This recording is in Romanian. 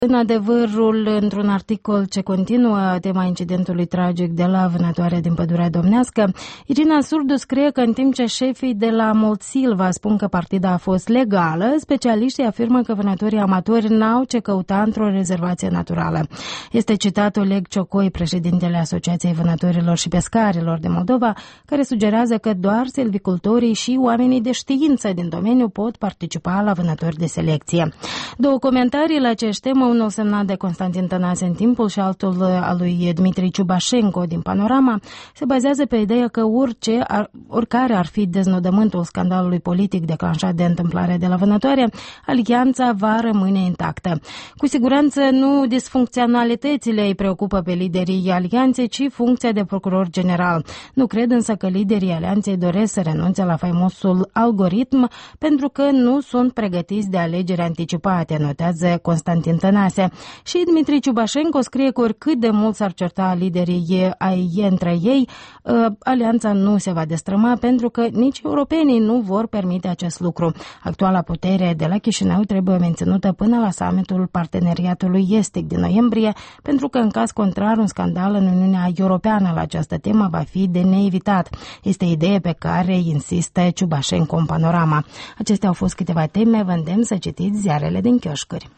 În adevărul, într-un articol ce continuă tema incidentului tragic de la vânătoarea din Pădurea Domnească, Irina Surdu scrie că în timp ce șefii de la Moltsilva spun că partida a fost legală, specialiștii afirmă că vânătorii amatori n-au ce căuta într-o rezervație naturală. Este citat Oleg Ciocoi, președintele Asociației Vânătorilor și Pescarilor de Moldova, care sugerează că doar silvicultorii și oamenii de știință din domeniu pot participa la vânători de selecție. Două comentarii la aceeași temă, unul semnat de Constantin Tănase în Timpul și altul al lui Dmitri Ciubașenko din Panorama, se bazează pe ideea că oricare ar fi deznodământul scandalului politic declanșat de întâmplarea de la vânătoare, alianța va rămâne intactă. Cu siguranță nu disfuncționalitățile îi preocupă pe liderii alianței, ci funcția de procuror general. Nu cred însă că liderii alianței doresc să renunțe la faimosul algoritm pentru că nu sunt pregătiți de alegeri anticipate, notează Constantin Tănase. Și Dmitri Ciubașenko scrie că oricât de mult s-ar certa liderii între ei, alianța nu se va destrăma pentru că nici europenii nu vor permite acest lucru. Actuala putere de la Chișinău trebuie menținută până la summitul Parteneriatului Estic din noiembrie, pentru că în caz contrar un scandal în Uniunea Europeană la această temă va fi de neevitat. Este idee pe care insistă Ciubașenko în Panorama. Acestea au fost câteva teme, vă îndemn să citiți ziarele din chioșcuri.